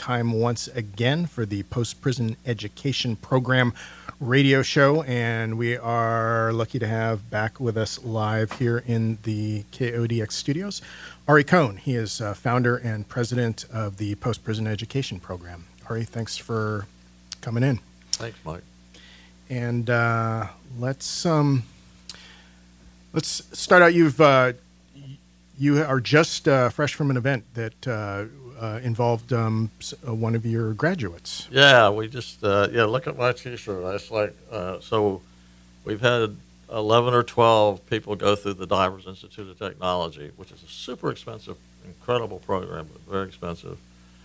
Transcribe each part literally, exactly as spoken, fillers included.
time once again for the Post-Prison Education Program radio show, and we are lucky to have back with us live here in the K O D X studios, Ari Cohn. He is uh, founder and president of the Post-Prison Education Program. Ari, thanks for coming in. Thanks, Mike. And uh, let's um, let's start out. You've uh, you are just uh, fresh from an event that uh, uh, involved um, one of your graduates. Yeah, we just uh, yeah. Look at my T-shirt. That's like uh, so. We've had eleven or twelve people go through the Divers Institute of Technology, which is a super expensive, incredible program, but very expensive.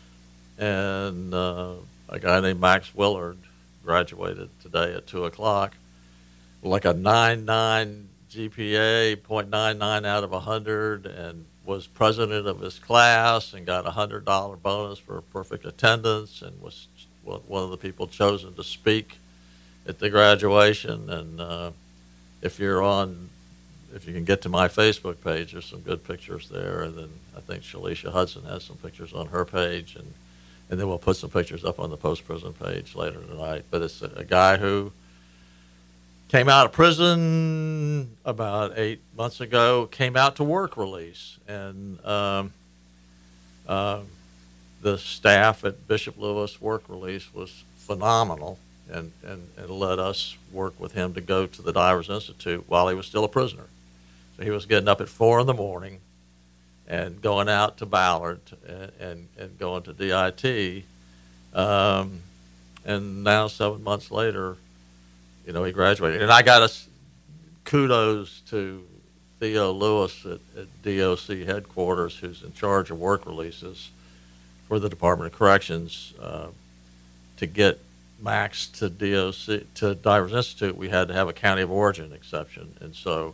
And uh, a guy named Max Willard graduated today at two o'clock, like a nine nine G P A, point nine nine out of one hundred, and was president of his class and got a one hundred dollars bonus for perfect attendance, and was one of the people chosen to speak at the graduation. And uh, if you're on, if you can get to my Facebook page, there's some good pictures there. And then I think Shalisha Hudson has some pictures on her page, and and then we'll put some pictures up on the post-prison page later tonight. But it's a, a guy who came out of prison about eight months ago, came out to work release. And um, uh, the staff at Bishop Lewis work release was phenomenal, and, and, and let us work with him to go to the Divers Institute while he was still a prisoner. So he was getting up at four in the morning and going out to Ballard and, and, and going to D I T. Um, and now seven months later, you know, he graduated. And I got a kudos to Theo Lewis at, at D O C headquarters, who's in charge of work releases for the Department of Corrections. Uh, to get Max to D O C, to Divers Institute, we had to have a county of origin exception. And so,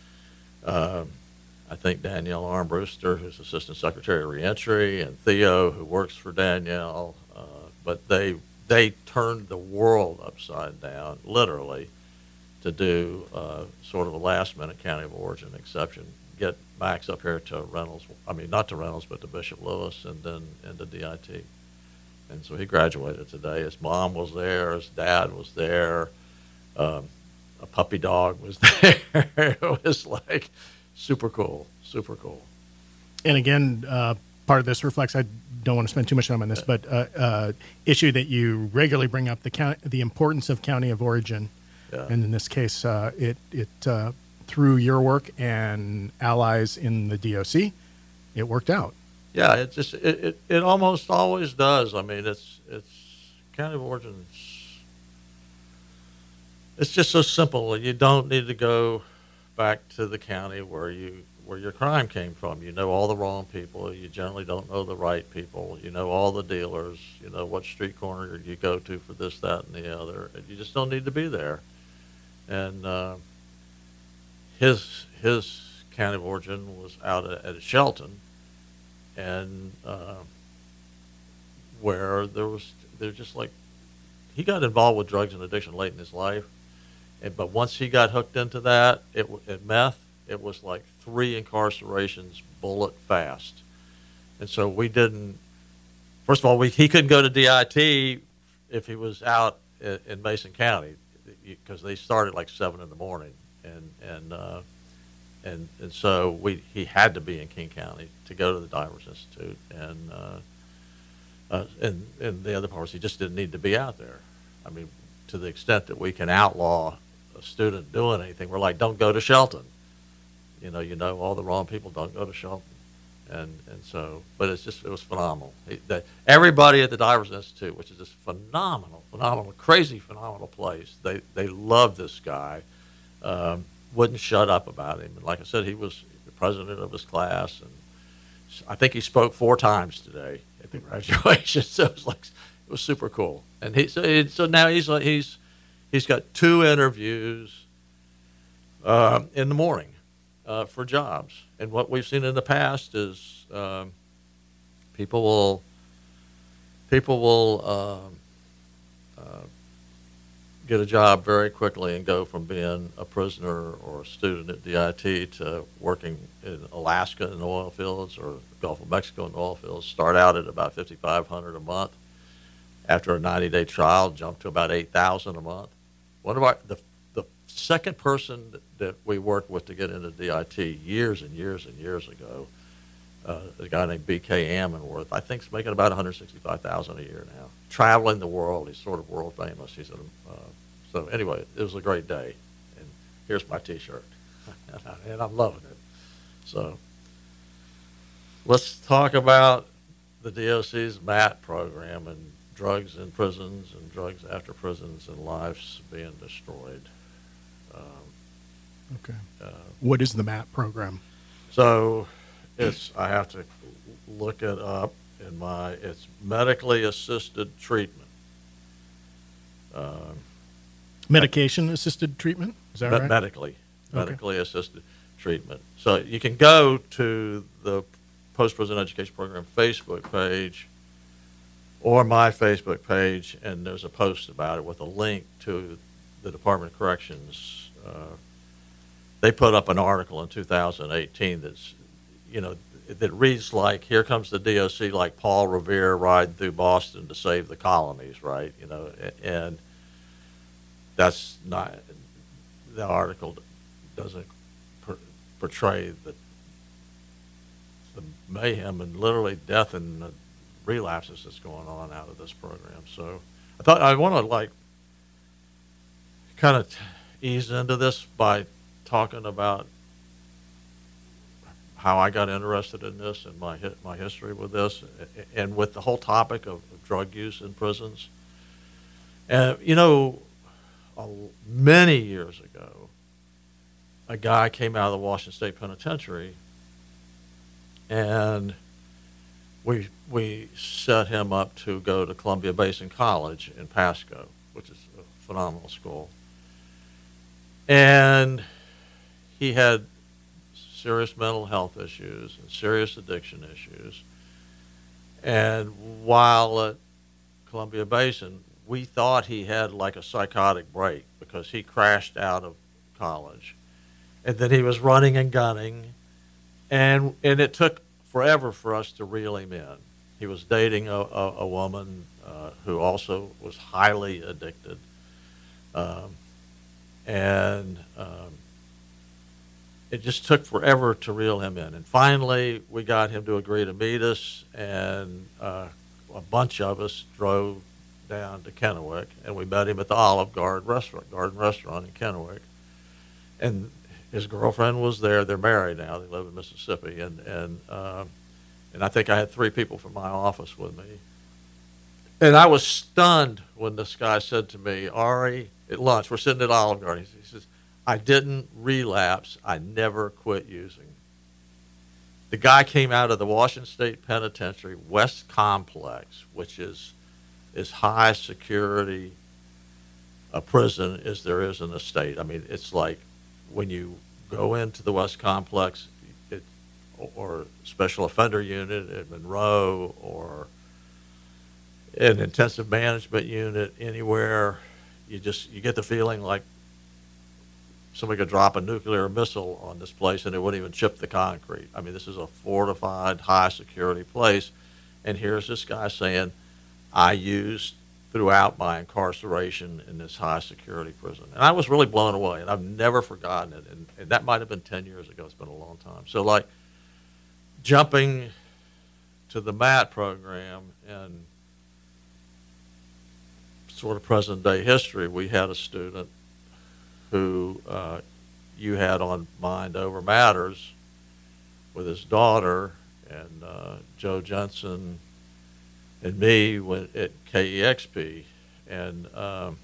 um, I think Danielle Armbruster, who's Assistant Secretary of Reentry, and Theo, who works for Danielle, uh, but they they turned the world upside down, literally, to do uh, sort of a last-minute county of origin exception. Get Max up here to Reynolds, I mean, not to Reynolds, but to Bishop Lewis, and then into D I T. And so he graduated today. His mom was there, his dad was there, um, a puppy dog was there. It was like super cool, super cool. And again, uh, part of this reflects, I don't want to spend too much time on this, but uh, uh, issue that you regularly bring up, the count, the importance of county of origin. Yeah. And in this case, uh, it, it uh, through your work and allies in the D O C, it worked out. Yeah, it just it, it, it almost always does. I mean, it's it's county of origin. It's, it's just so simple. You don't need to go back to the county where you where your crime came from. You know all the wrong people. You generally don't know the right people. You know all the dealers. You know what street corner you go to for this, that, and the other. You just don't need to be there. And uh, his his county of origin was out at, at Shelton, and uh, where there was they're just like he got involved with drugs and addiction late in his life. And, but once he got hooked into that, it at meth, it was like three incarcerations bullet fast. And so we didn't. First of all, we he couldn't go to D I T if he was out in, in Mason County, because they started like seven in the morning, and and uh, and and so we he had to be in King County to go to the Divers Institute, and uh, uh, and and the other part was he just didn't need to be out there. I mean, to the extent that we can outlaw a student doing anything, we're like, don't go to Shelton. You know, you know all the wrong people, don't go to Shelton. And and so, but it's just, it was phenomenal. He, the, everybody at the Divers Institute, which is this phenomenal, phenomenal, crazy, phenomenal place, they, they love this guy, um, wouldn't shut up about him. And like I said, he was the president of his class, and I think he spoke four times today at the graduation. So it was like, it was super cool. And he so, he, so now he's he's he's got two interviews uh, in the morning uh, for jobs. And what we've seen in the past is um, people will people will um, uh, get a job very quickly and go from being a prisoner or a student at D I T to working in Alaska in oil fields or Gulf of Mexico in oil fields. Start out at about fifty-five hundred dollars a month. After a ninety-day trial, jump to about eight thousand dollars a month. One of our the the second person that, that we worked with to get into D I T years and years and years ago, uh, a guy named B K Ammonworth, I think is making about one hundred sixty-five thousand dollars a year now. Traveling the world, he's sort of world famous. He's a, uh, so anyway, it was a great day, and here's my T-shirt, and I'm loving it. So let's talk about the D O C's M A T program and drugs in prisons and drugs after prisons and lives being destroyed. Um, Okay. uh, What is the M A T program? So it's, I have to look it up in my, it's medically assisted treatment. Um, Medication assisted treatment? Is that me- right? Medically, Okay. medically assisted treatment. So you can go to the Post-Prison Education Program Facebook page or my Facebook page, and there's a post about it with a link to the Department of Corrections. Uh, they put up an article in two thousand eighteen that's, you know, that reads like, here comes the D O C like Paul Revere riding through Boston to save the colonies, right? You know, and that's not, the article doesn't per, portray the, the mayhem and literally death and the relapses that's going on out of this program. So I thought I want to like kind of ease into this by talking about how I got interested in this and my my history with this, and with the whole topic of, of drug use in prisons. And you know, uh, many years ago, a guy came out of the Washington State Penitentiary, and we we set him up to go to Columbia Basin College in Pasco, which is a phenomenal school. And he had serious mental health issues and serious addiction issues. And while at Columbia Basin, we thought he had like a psychotic break because he crashed out of college. And then he was running and gunning. And and it took forever for us to reel him in. He was dating a, a, a woman uh, who also was highly addicted. Um, and um, it just took forever to reel him in. And finally, we got him to agree to meet us, and uh, a bunch of us drove down to Kennewick, and we met him at the Olive Garden restaurant, Garden Restaurant in Kennewick. And his girlfriend was there. They're married now. They live in Mississippi. And and uh, and I think I had three people from my office with me. And I was stunned when this guy said to me, Ari, at lunch, we're sitting at Olive Garden. He says, I didn't relapse. I never quit using. The guy came out of the Washington State Penitentiary West Complex, which is as high security a prison as there is in the state. I mean, it's like when you go into the West Complex, it, or special offender unit at Monroe, or an intensive management unit anywhere, you just you get the feeling like somebody could drop a nuclear missile on this place and it wouldn't even chip the concrete. I mean, this is a fortified, high security place, and here's this guy saying, I used throughout my incarceration in this high security prison. And I was really blown away, and I've never forgotten it. And, and that might have been ten years ago. It's been a long time. So like jumping to the M A T program and sort of present day history, we had a student who uh, you had on Mind Over Matters with his daughter, and uh, Joe Jensen and me went at K E X P, and um,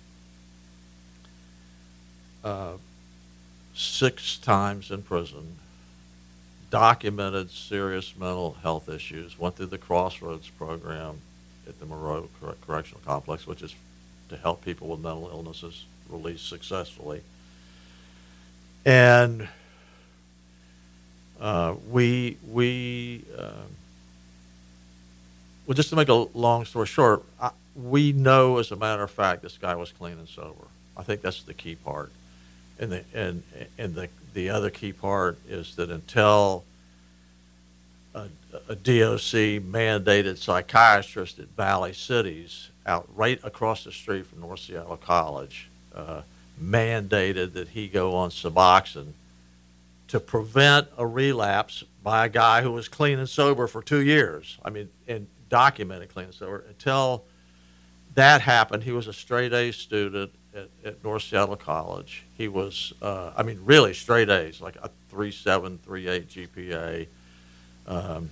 uh, six times in prison, documented serious mental health issues, went through the Crossroads program at the Monroe Cor- Correctional Complex, which is to help people with mental illnesses release successfully. And uh, we, we uh, well, just to make a long story short, I, we know, as a matter of fact, this guy was clean and sober. I think that's the key part. And the and and the the other key part is that until a, a D O C mandated psychiatrist at Valley Cities out right across the street from North Seattle College uh, mandated that he go on Suboxone to prevent a relapse by a guy who was clean and sober for two years. I mean, and documented clean and sober. Until that happened, he was a straight A student at, at North Seattle College. He was, uh, I mean, really straight A's, like a three point seven, three point eight G P A. Um,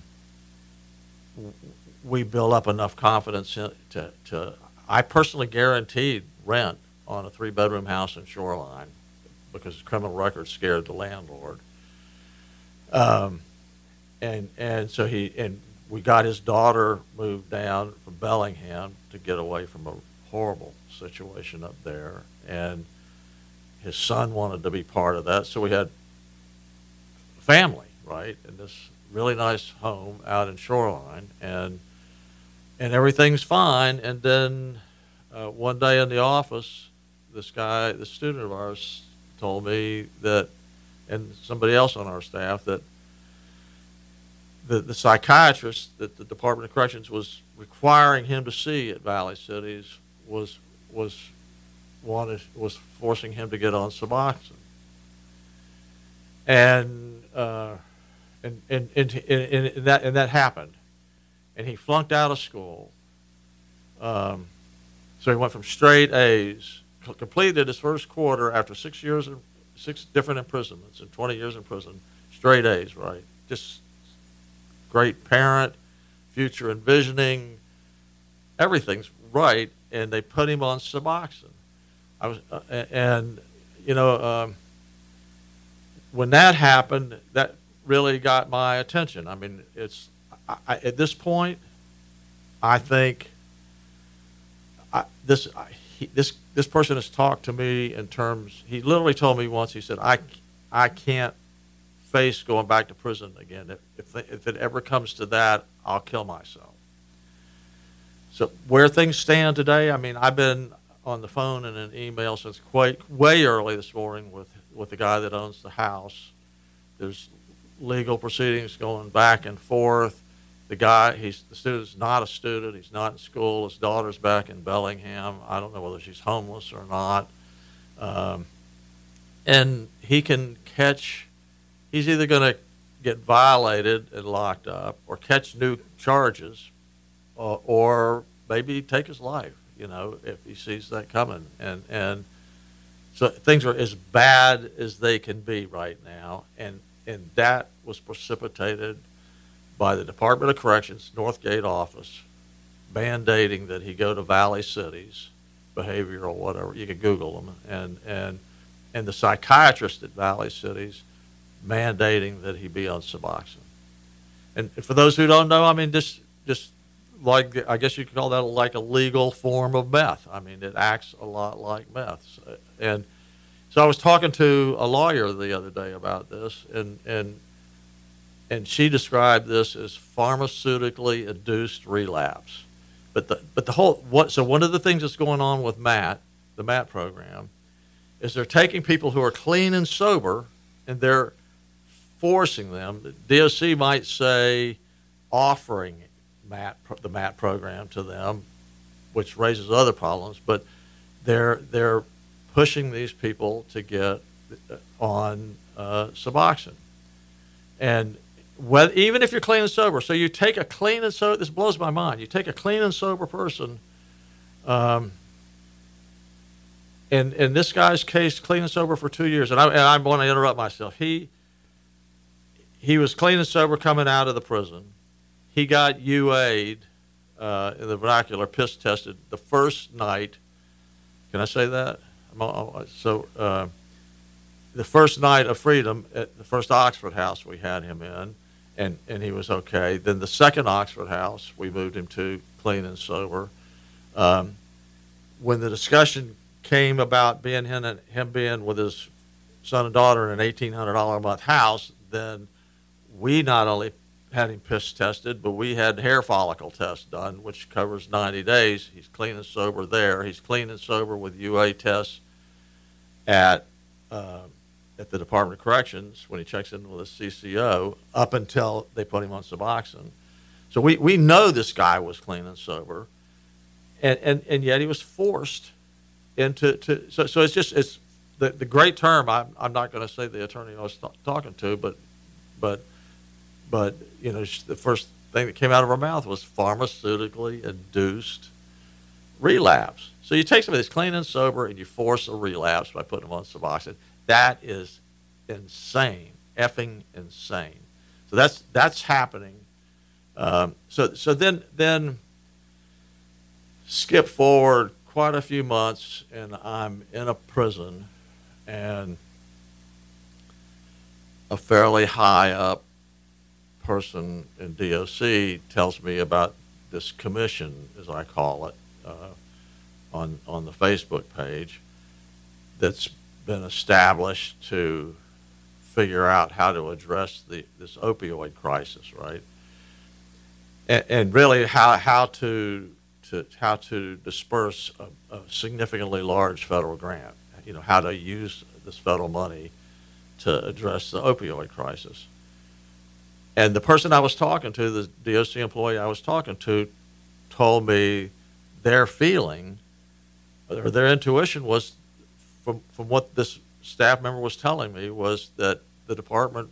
we built up enough confidence in, to, to, I personally guaranteed rent on a three-bedroom house in Shoreline because criminal records scared the landlord. Um, and and so he and we got his daughter moved down from Bellingham to get away from a horrible situation up there, and his son wanted to be part of that. So we had family, right, in this really nice home out in Shoreline, and and everything's fine. And then uh, one day in the office, this guy, this student of ours, told me that, and somebody else on our staff, that the, the psychiatrist that the Department of Corrections was requiring him to see at Valley Cities was was wanted was forcing him to get on Suboxone. And uh, and, and, and, and, and that and that happened, and he flunked out of school. Um, so he went from straight A's, completed his first quarter after six years, of, six different imprisonments and twenty years in prison, straight A's, right? Just great parent, future envisioning, everything's right, and they put him on Suboxone. I was, uh, and you know, um, when that happened, that really got my attention. I mean, it's I, I, at this point, I think I, this I, he, this this person has talked to me in terms. He literally told me once. He said, "I I can't face going back to prison again. If if, they, if it ever comes to that, I'll kill myself." So where things stand today, I mean, I've been on the phone and an email since quite way early this morning with with the guy that owns the house. There's legal proceedings going back and forth. The guy, he's the student's not a student. He's not in school. His daughter's back in Bellingham. I don't know whether she's homeless or not. Um, and he can catch. He's either going to get violated and locked up, or catch new charges, or, or maybe take his life. You know, if he sees that coming, and and so things are as bad as they can be right now, and and that was precipitated by the Department of Corrections Northgate office mandating that he go to Valley Cities, behavioral, whatever, you can Google them, and and and the psychiatrist at Valley Cities mandating that he be on Suboxone. And for those who don't know, I mean, just just like, I guess you could call that like a legal form of meth. I mean, it acts a lot like meth. And so I was talking to a lawyer the other day about this, and and and she described this as pharmaceutically induced relapse. But the but the whole what so one of the things that's going on with MAT, the MAT program, is they're taking people who are clean and sober, and they're forcing them. D O C might say offering MAT, the MAT program to them, which raises other problems, but they're they're pushing these people to get on uh, Suboxone. And whether, even if you're clean and sober, so you take a clean and sober, this blows my mind, you take a clean and sober person, um, and in this guy's case, clean and sober for two years, and I, and I want to interrupt myself. He he was clean and sober coming out of the prison. He got U A'd, uh, in the vernacular, piss tested the first night. Can I say that? So uh, the first night of freedom at the first Oxford house we had him in, and, and he was okay. Then the second Oxford house we moved him to, clean and sober. Um, when the discussion came about being him, and him being with his son and daughter in an eighteen hundred dollars a month house, then we not only had him piss tested, but we had hair follicle test done, which covers ninety days. He's clean and sober there. He's clean and sober with U A tests at uh, at the Department of Corrections when he checks in with a C C O up until they put him on Suboxone. So we, we know this guy was clean and sober, and, and, and yet he was forced into to so so it's just it's the, the great term. I'm I'm not going to say the attorney I was t- talking to, but but but you know the first thing that came out of her mouth was pharmaceutically induced relapse. So you take somebody that's clean and sober and you force a relapse by putting them on Suboxone. That is insane, effing insane. So that's that's happening. Um, so so then then skip forward quite a few months, and I'm in a prison, and a fairly high up person in D O C tells me about this commission, as I call it, uh, on on the Facebook page that's been established to figure out how to address the this opioid crisis, right? And, and really how how to to how to disperse a, a significantly large federal grant. You know, how to use this federal money to address the opioid crisis. And the person I was talking to, the D O C employee I was talking to, told me their feeling or their intuition was, from from what this staff member was telling me, was that the department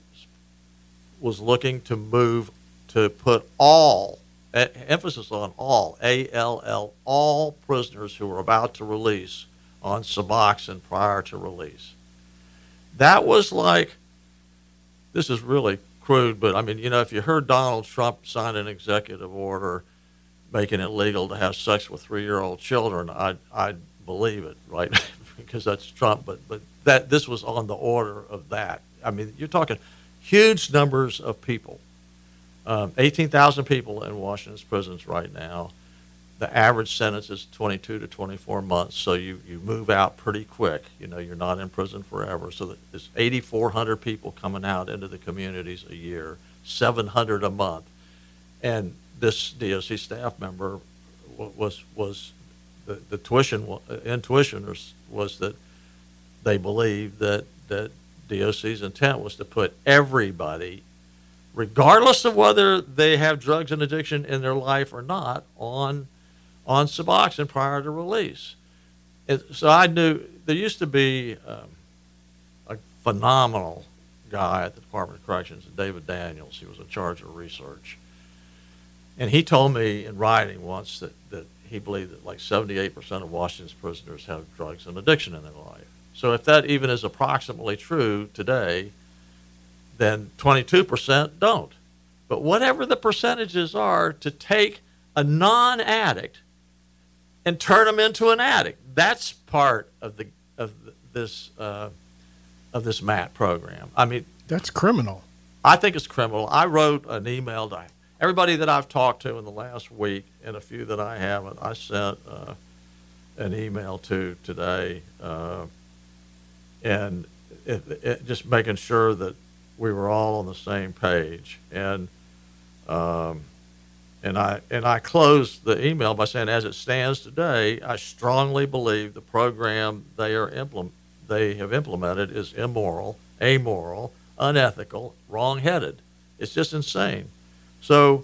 was looking to move to put all, emphasis on all, A L L, all prisoners who were about to release on Suboxone prior to release. That was like, this is really crude, but I mean, you know, if you heard Donald Trump sign an executive order making it legal to have sex with three-year-old children, I'd, I'd believe it, right? Because that's Trump, but but that this was on the order of that. I mean, you're talking huge numbers of people. Um, eighteen thousand people in Washington's prisons right now. The average sentence is twenty-two to twenty-four months, so you, you move out pretty quick. You know, you're not in prison forever. So there's eighty-four hundred people coming out into the communities a year, seven hundred a month. And this D O C staff member was was the, the tuition intuition was, was that they believed that that D O C's intent was to put everybody, regardless of whether they have drugs and addiction in their life or not, on on Suboxone prior to release. And so I knew there used to be um, a phenomenal guy at the Department of Corrections, David Daniels. He was in charge of research. And he told me in writing once that, that he believed that like seventy-eight percent of Washington's prisoners have drugs and addiction in their life. So if that even is approximately true today, then twenty-two percent don't. But whatever the percentages are, to take a non-addict and turn them into an addict, that's part of the of this uh, of this M A T program. I mean, that's criminal. I think it's criminal. I wrote an email to everybody that I've talked to in the last week, and a few that I haven't. I sent uh, an email to today, uh, and it, it, just making sure that we were all on the same page. And um, and I and I closed the email by saying, as it stands today, I strongly believe the program they are implement they have implemented is immoral, amoral, unethical, wrong-headed. It's just insane. So,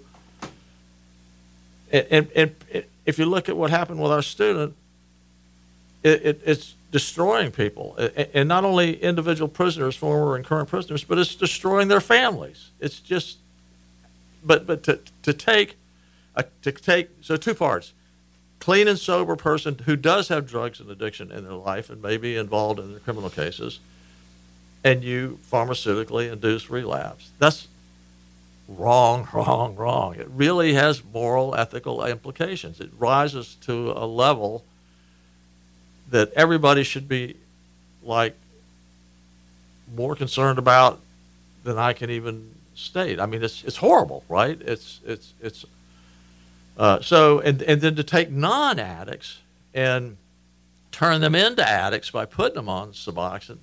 and, and, and if you look at what happened with our student, it, it, it's destroying people, and not only individual prisoners, former and current prisoners, but it's destroying their families. It's just, but but to to take, a, to take so two parts, clean and sober person who does have drugs and addiction in their life and may be involved in their criminal cases, and you pharmaceutically induce relapse. That's wrong, wrong, wrong. It really has moral, ethical implications. It rises to a level that everybody should be, like, more concerned about than I can even state. I mean, it's it's horrible, right? It's it's it's uh, so and and then to take non-addicts and turn them into addicts by putting them on Suboxone,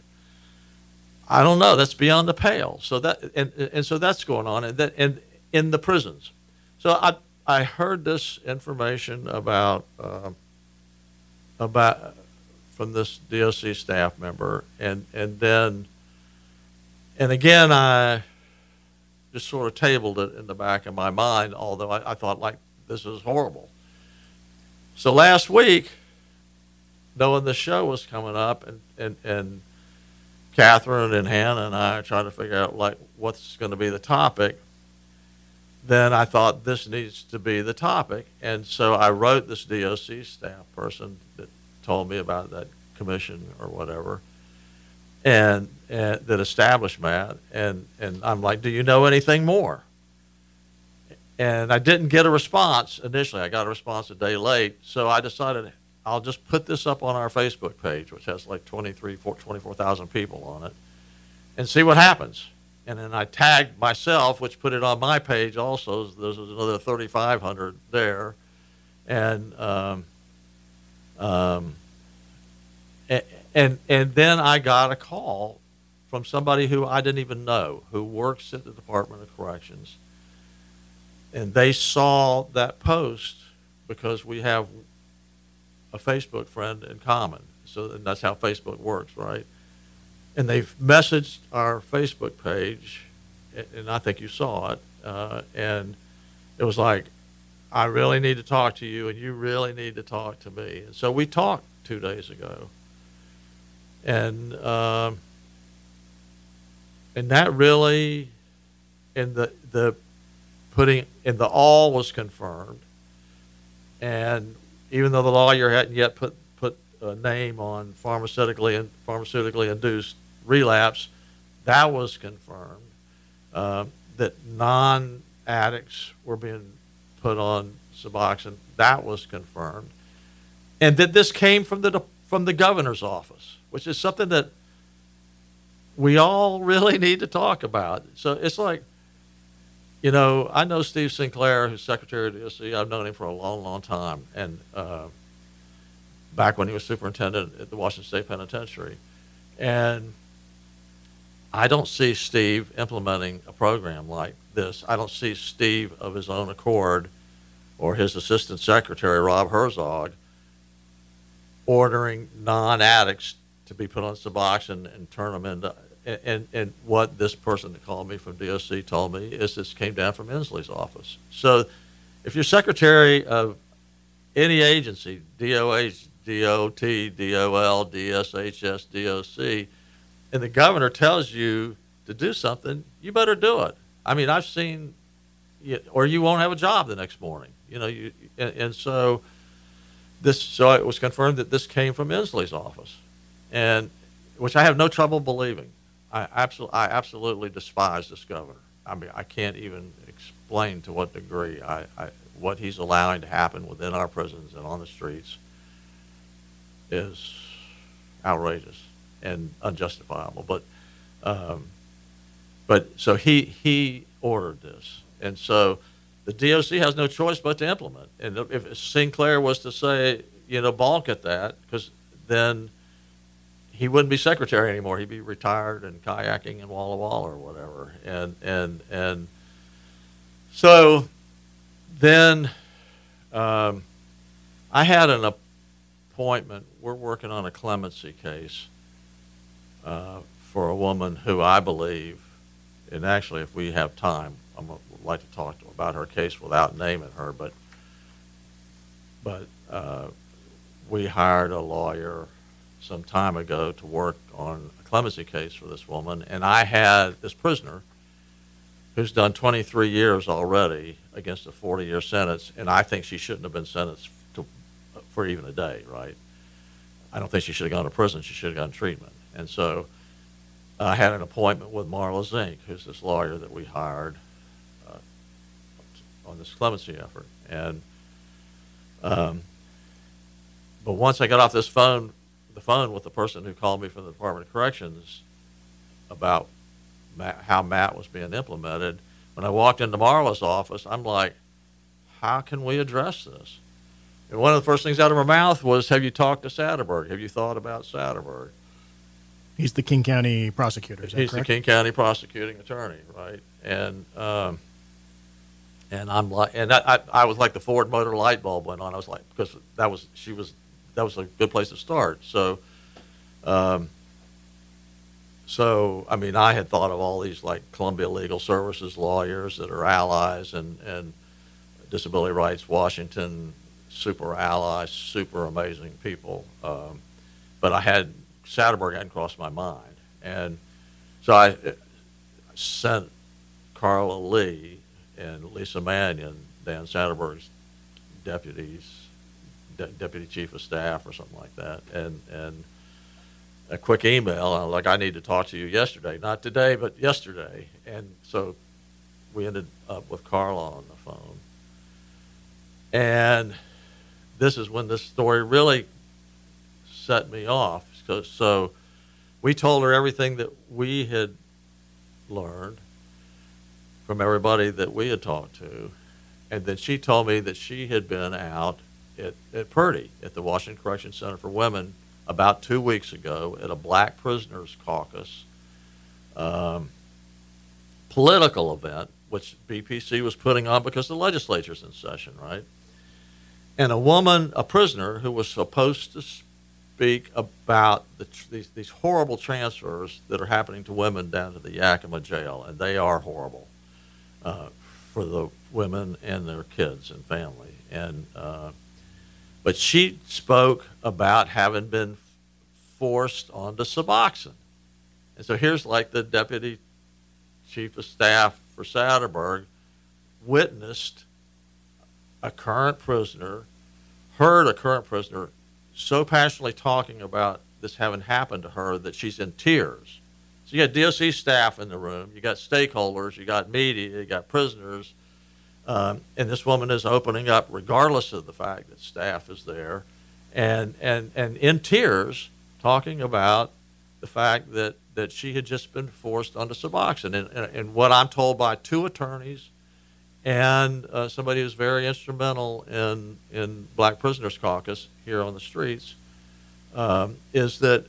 I don't know. That's beyond the pale. So that and and so that's going on, and that and in the prisons. So I I heard this information about uh, about from this D O C staff member, and and then, and again, I just sort of tabled it in the back of my mind, although I, I thought, like, this is horrible. So last week, knowing the show was coming up, and, and, and Catherine and Hannah and I are trying to figure out, like, what's going to be the topic, then I thought this needs to be the topic. And so I wrote this D O C staff person that told me about that commission or whatever, and, and that established Matt. And, and I'm like, do you know anything more? And I didn't get a response initially. I got a response a day late. So I decided I'll just put this up on our Facebook page, which has like twenty-three, twenty-four thousand people on it, and see what happens. And then I tagged myself, which put it on my page also. There's another thirty-five hundred there. And, um, um, and, and, and then I got a call from somebody who I didn't even know, who works at the Department of Corrections. And they saw that post because we have a Facebook friend in common. So and that's how Facebook works, right? And they've messaged our Facebook page, and I think you saw it, uh, and it was like, I really need to talk to you, and you really need to talk to me. And so we talked two days ago. And um, and that really, and the the putting, and the all was confirmed. And even though the lawyer hadn't yet put, put a name on pharmaceutically and pharmaceutically induced relapse, that was confirmed. Uh, that non-addicts were being put on Suboxone, that was confirmed. And that this came from the from the governor's office, which is something that we all really need to talk about. So it's like, you know, I know Steve Sinclair, who's Secretary of the D O C. I've known him for a long, long time, and uh, back when he was superintendent at the Washington State Penitentiary. And I don't see Steve implementing a program like this. I don't see Steve of his own accord, or his assistant secretary, Rob Herzog, ordering non-addicts to be put on Suboxone and turn them into. And, and, and what this person that called me from D O C told me is this came down from Inslee's office. So if you're secretary of any agency, D O H, D O T, D O L, D S H S, D O C, and the governor tells you to do something, you better do it. I mean, I've seen, or you won't have a job the next morning. You know, you, and, and so this, so it was confirmed that this came from Inslee's office, and which I have no trouble believing. I absolutely, I absolutely despise this governor. I mean, I can't even explain to what degree I, I, what he's allowing to happen within our prisons and on the streets is outrageous and unjustifiable. But, um, but so he he ordered this, and so the D O C has no choice but to implement. And if Sinclair was to say, you know, balk at that, because then he wouldn't be secretary anymore. He'd be retired and kayaking in Walla Walla or whatever. And and and so then um, I had an appointment. We're working on a clemency case uh, for a woman who I believe, and actually if we have time, I would like to talk to, about her case without naming her, but, but uh, we hired a lawyer some time ago to work on a clemency case for this woman, and I had this prisoner who's done twenty-three years already against a forty-year sentence, and I think she shouldn't have been sentenced to, for even a day, right? I don't think she should have gone to prison. She should have gotten treatment. And so I had an appointment with Marla Zink, who's this lawyer that we hired uh, on this clemency effort. And um, but once I got off this phone, the phone with the person who called me from the Department of Corrections about Matt, how Matt was being implemented, when I walked into Marla's office, I'm like, how can we address this? And one of the first things out of her mouth was, have you talked to Satterberg? Have you thought about Satterberg? He's the King County prosecutor, is that He's correct? the King County prosecuting attorney, right? And um, and I'm like, and I, I, I was like the Ford Motor light bulb went on. I was like, because that was, she was that was a good place to start. So, um, so I mean, I had thought of all these like Columbia Legal Services lawyers that are allies, and and Disability Rights Washington, super allies, super amazing people. Um, but I had Satterberg hadn't crossed my mind, and so I sent Carla Lee and Lisa Mannion, Dan Satterberg's deputies, de- deputy chief of staff or something like that, and and a quick email. I was like, I need to talk to you yesterday, not today, but yesterday. And so we ended up with Carla on the phone. And this is when this story really set me off. So, so we told her everything that we had learned from everybody that we had talked to. And then she told me that she had been out at, at Purdy, at the Washington Correction Center for Women, about two weeks ago at a Black Prisoners Caucus um, political event, which B P C was putting on because the legislature's in session, right? And a woman, a prisoner, who was supposed to speak about the, these, these horrible transfers that are happening to women down to the Yakima jail, and they are horrible uh, for the women and their kids and family. And uh, but she spoke about having been forced onto Suboxone. And so here's like the deputy chief of staff for Satterberg witnessed a current prisoner, heard a current prisoner so passionately talking about this having happened to her that she's in tears. So you got D O C staff in the room, you got stakeholders, you got media, you got prisoners, um, and this woman is opening up regardless of the fact that staff is there, and and and in tears talking about the fact that, that she had just been forced onto Suboxone. And, and, and what I'm told by two attorneys and uh, somebody who's very instrumental in in Black Prisoners Caucus here on the streets, um, is that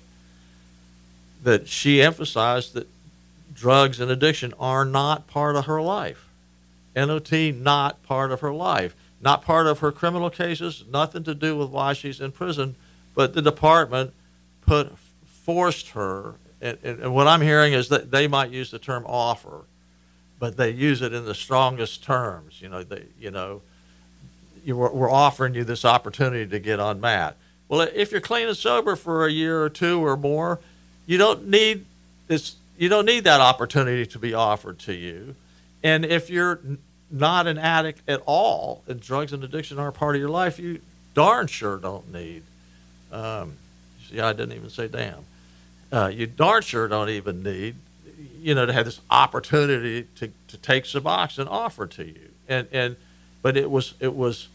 that she emphasized that drugs and addiction are not part of her life. N O T, not part of her life, not part of her criminal cases, nothing to do with why she's in prison, but the department put forced her, and, and, and what I'm hearing is that they might use the term offer, but they use it in the strongest terms. You know, they, you know, you, we're, we're offering you this opportunity to get on M A T. Well, if you're clean and sober for a year or two or more, you don't need this. You don't need that opportunity to be offered to you. And if you're n- not an addict at all, and drugs and addiction aren't part of your life, you darn sure don't need. Um, see, I didn't even say damn. Uh, you darn sure don't even need, you know, to have this opportunity to, to take Suboxone offered to you. And and but it was it was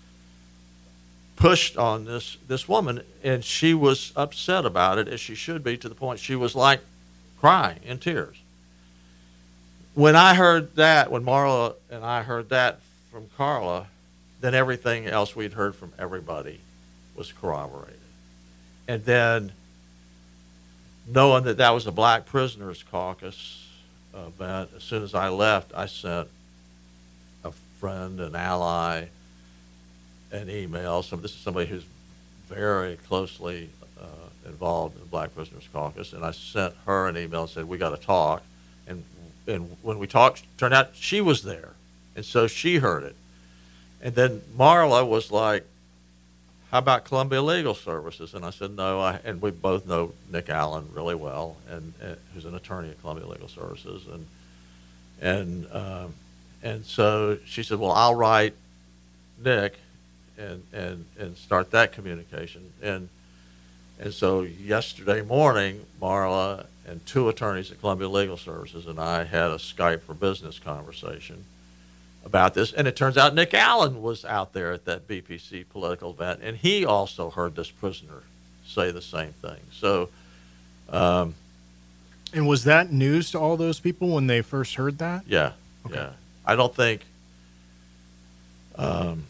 pushed on this this woman, and she was upset about it, as she should be, to the point she was like crying in tears. When I heard that, when Marla and I heard that from Carla, then everything else we'd heard from everybody was corroborated. And then, knowing that that was a Black Prisoners Caucus event, as soon as I left, I sent a friend, an ally, an email. So this is somebody who's very closely uh, involved in the Black Prisoners Caucus, and I sent her an email and said, we got to talk. And and when we talked, turned out she was there, and so she heard it. And then Marla was like, how about Columbia Legal Services? And I said, no, I, and we both know Nick Allen really well, and, and who's an attorney at Columbia Legal Services. And and um, and so she said, well, I'll write Nick and and and start that communication. And and so yesterday morning, Marla and two attorneys at Columbia Legal Services and I had a Skype for Business conversation about this, and it turns out Nick Allen was out there at that B P C political event, and he also heard this prisoner say the same thing. So, um, and was that news to all those people when they first heard that? Yeah, okay. yeah. I don't think. Um,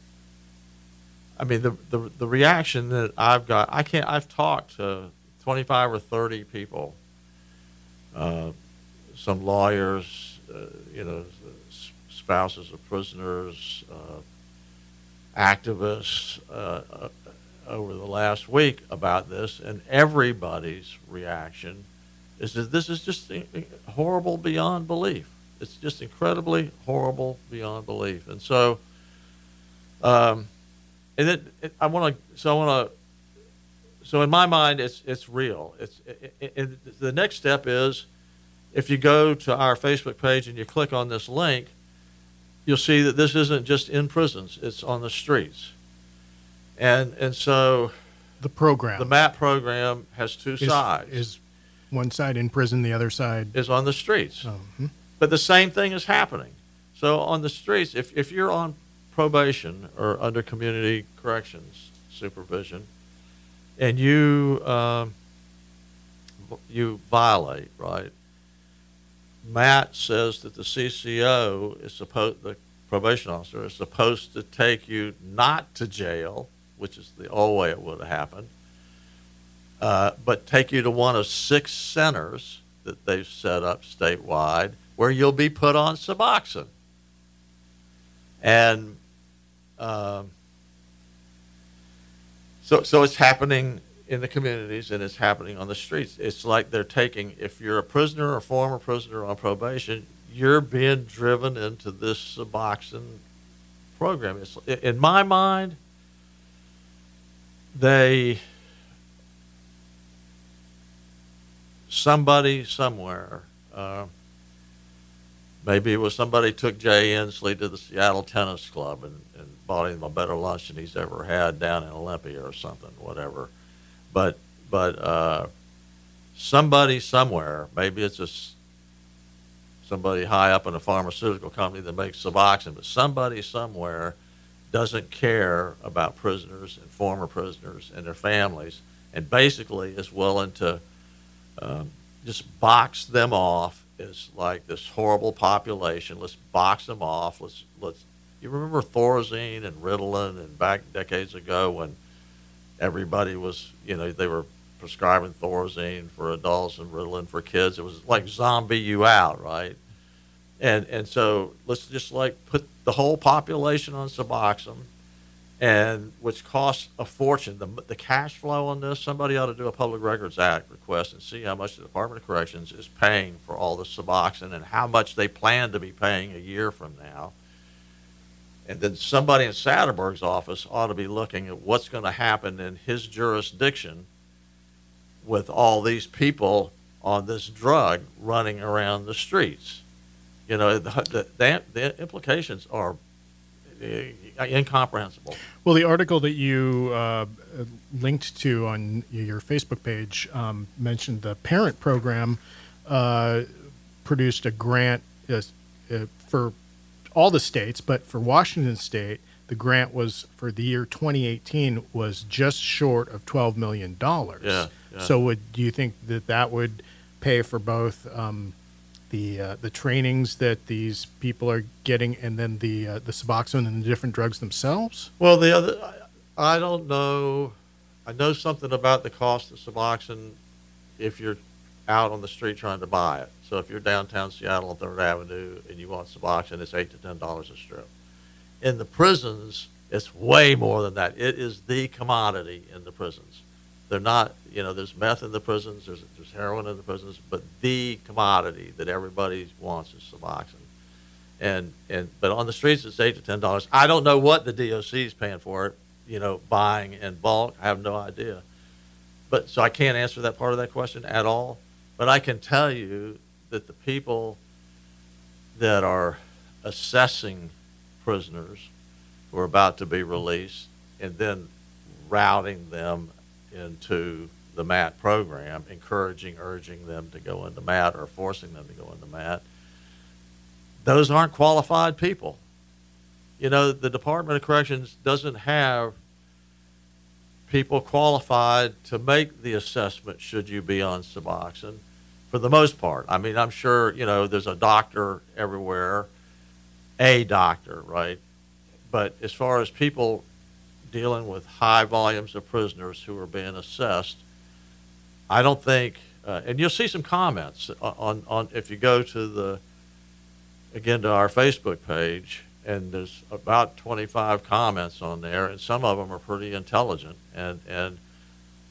I mean, the, the the reaction that I've got, I can't. I've talked to twenty-five or thirty people, uh, some lawyers, uh, you know. spouses of prisoners, uh, activists uh, uh, over the last week about this, and everybody's reaction is that this is just horrible beyond belief. It's just incredibly horrible beyond belief. And so, um, and it, it, I want to, so I want to, so in my mind, it's it's real. It's it, it, it, the next step is, if you go to our Facebook page and you click on this link, you'll see that this isn't just in prisons; it's on the streets. And and so, the program, the MAT program, has two is, sides. Is one side in prison, the other side is on the streets. Oh, hmm. But the same thing is happening. So on the streets, if if you're on probation or under community corrections supervision, and you um, you violate, right? MAT says that the C C O is supposed, the probation officer is supposed to take you not to jail, which is the old way it would have happened, uh, but take you to one of six centers that they've set up statewide where you'll be put on Suboxone. And um, so, so it's happening in the communities and it's happening on the streets. It's like they're taking, if you're a prisoner or former prisoner on probation, you're being driven into this Suboxone program. It's, in my mind, they, somebody somewhere, uh, maybe it was somebody took Jay Inslee to the Seattle Tennis Club and, and bought him a better lunch than he's ever had down in Olympia or something, whatever. But but uh, somebody somewhere, maybe it's just somebody high up in a pharmaceutical company that makes Suboxone, but somebody somewhere doesn't care about prisoners and former prisoners and their families, and basically is willing to um, just box them off as like this horrible population. Let's box them off. Let's let's. You remember Thorazine and Ritalin, and back decades ago when everybody was, you know, they were prescribing Thorazine for adults and Ritalin for kids. It was like zombie you out, right? And and so let's just like put the whole population on Suboxone, and which costs a fortune. The the cash flow on this, somebody ought to do a Public Records Act request and see how much the Department of Corrections is paying for all the Suboxone and how much they plan to be paying a year from now. And then somebody in Satterberg's office ought to be looking at what's going to happen in his jurisdiction with all these people on this drug running around the streets. You know, the, the, the implications are incomprehensible. Well, the article that you uh, linked to on your Facebook page um, mentioned the parent program uh, produced a grant uh, uh, for all the states, but for Washington State, the grant was for the year twenty eighteen was just short of twelve million dollars. Yeah, yeah. So would do you think that that would pay for both um, the uh, the trainings that these people are getting and then the uh, the Suboxone and the different drugs themselves? Well, the other, I, I don't know. I know something about the cost of Suboxone if you're out on the street trying to buy it. So if you're downtown Seattle on Third Avenue and you want Suboxone, it's eight to ten dollars a strip. In the prisons, it's way more than that. It is the commodity in the prisons. They're not, you know, there's meth in the prisons, there's there's heroin in the prisons, but the commodity that everybody wants is Suboxone. And and but on the streets, it's eight to ten dollars. I don't know what the D O C is paying for it. You know, buying in bulk. I have no idea. But so I can't answer that part of that question at all. But I can tell you that the people that are assessing prisoners who are about to be released and then routing them into the MAT program, encouraging, urging them to go into MAT or forcing them to go into MAT, those aren't qualified people. You know, the Department of Corrections doesn't have people qualified to make the assessment should you be on Suboxone for the most part. I mean, I'm sure, you know, there's a doctor everywhere, a doctor, right? But as far as people dealing with high volumes of prisoners who are being assessed, I don't think, uh, and you'll see some comments on, on if you go to the, again, to our Facebook page, and there's about twenty-five comments on there, and some of them are pretty intelligent. And, and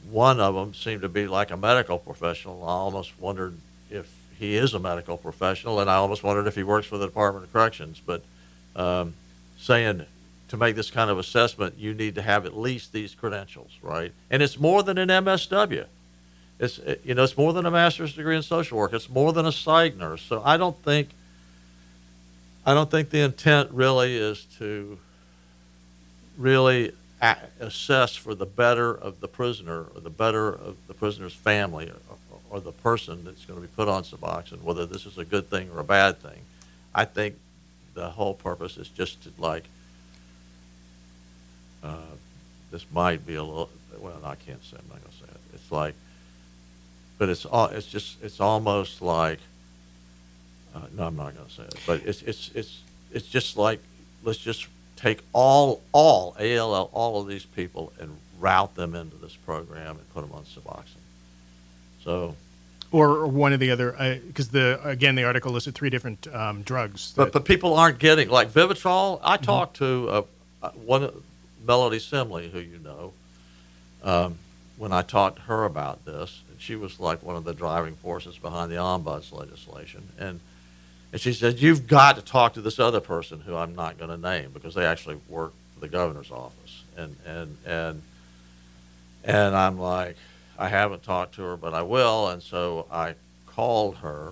one of them seemed to be like a medical professional. I almost wondered if he is a medical professional, and I almost wondered if he works for the Department of Corrections. But um, saying to make this kind of assessment, you need to have at least these credentials, right? And it's more than an M S W. It's, you know, it's more than a master's degree in social work. It's more than a psych nurse. So I don't think, I don't think the intent really is to really a- assess for the better of the prisoner or the better of the prisoner's family or, or the person that's going to be put on Suboxone, whether this is a good thing or a bad thing. I think the whole purpose is just to like, uh, this might be a little, well, I can't say, I'm not going to say it. It's like, but it's all, it's just, it's almost like, uh, no, I'm not going to say it, but it's, it's, it's, it's just like, let's just take all, all A L L, all of these people and route them into this program and put them on Suboxone. So, Or one of the other, because the again the article listed three different um, drugs. but but people aren't getting like Vivitrol. I mm-hmm. talked to uh, uh, one Melody Simley, who you know, um, when I talked to her about this, and she was like one of the driving forces behind the ombuds legislation, and and she said, "You've got to talk to this other person who I'm not going to name because they actually work for the governor's office," and and and and I'm like, I haven't talked to her, but I will. And so I called her,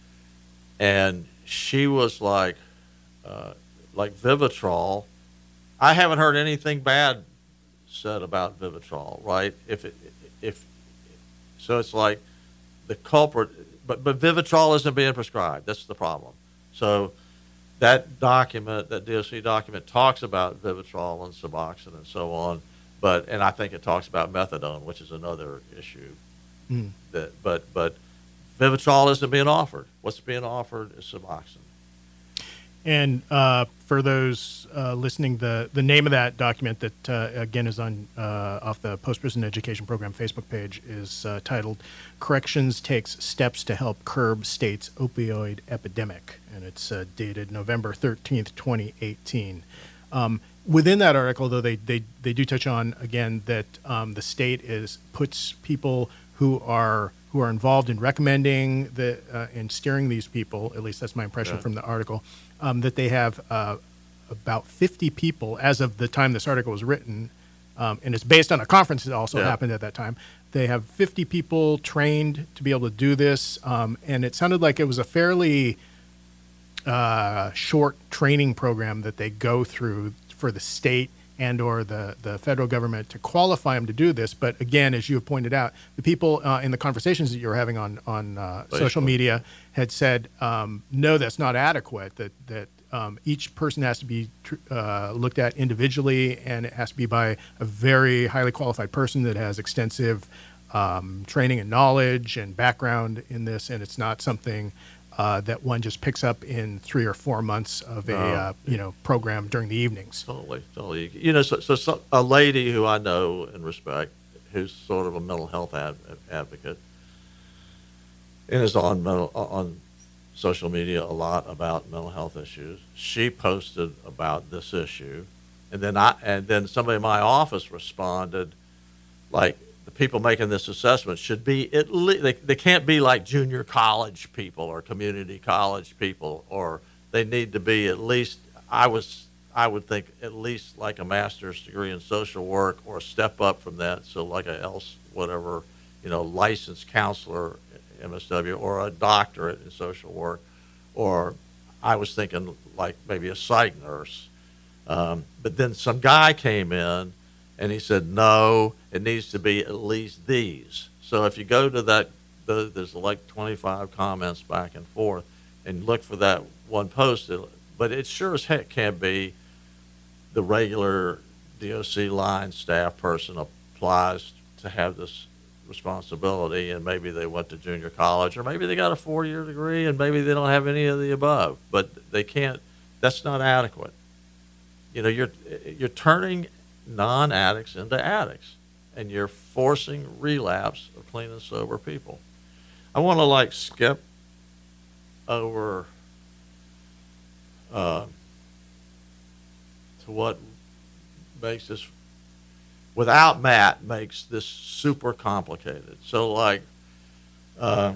and she was like, uh, like Vivitrol. I haven't heard anything bad said about Vivitrol, right? If it, if so, it's like the culprit, but but Vivitrol isn't being prescribed. That's the problem. So that document, that D O C document, talks about Vivitrol and Suboxone and so on. But and I think it talks about methadone, which is another issue. Mm. That but but Vivitrol isn't being offered. What's being offered is Suboxone. And uh, for those uh, listening, the the name of that document that uh, again is on uh, off the Post Prison Education Program Facebook page is uh, titled "Corrections Takes Steps to Help Curb State's Opioid Epidemic," and it's uh, dated November thirteenth, twenty eighteen. Um, Within that article, though, they, they, they do touch on, again, that um, the state is puts people who are who are involved in recommending the uh, and steering these people, at least that's my impression yeah. from the article, um, that they have uh, about fifty people as of the time this article was written, um, and it's based on a conference that also yeah. happened at that time. They have fifty people trained to be able to do this, um, and it sounded like it was a fairly uh, short training program that they go through for the state and or the, the federal government to qualify them to do this. But again, as you have pointed out, the people uh, in the conversations that you were having on, on uh, social media had said, um, no, that's not adequate, that, that um, each person has to be tr- uh, looked at individually, and it has to be by a very highly qualified person that has extensive um, training and knowledge and background in this, and it's not something Uh, that one just picks up in three or four months of a oh. uh, you know program during the evenings. Totally, totally. You know, so, so, so a lady who I know and respect, who's sort of a mental health ad, advocate, and is on mental, on social media a lot about mental health issues. She posted about this issue, and then I and then somebody in my office responded, like, the people making this assessment should be at least, they, they can't be like junior college people or community college people, or they need to be at least, I was, I would think at least like a master's degree in social work or a step up from that. So like a else, whatever, you know, licensed counselor, M S W, or a doctorate in social work, or I was thinking like maybe a psych nurse. Um, but then some guy came in and he said, no, it needs to be at least these. So if you go to that, the, there's like twenty-five comments back and forth, and look for that one post. But it sure as heck can't be the regular D O C line staff person applies to have this responsibility, and maybe they went to junior college, or maybe they got a four-year degree, and maybe they don't have any of the above. But they can't, that's not adequate. You know, you're you're turning non-addicts into addicts, and you're forcing relapse of clean and sober people. I want to like skip over uh, to what makes this without Matt makes this super complicated. So like, um,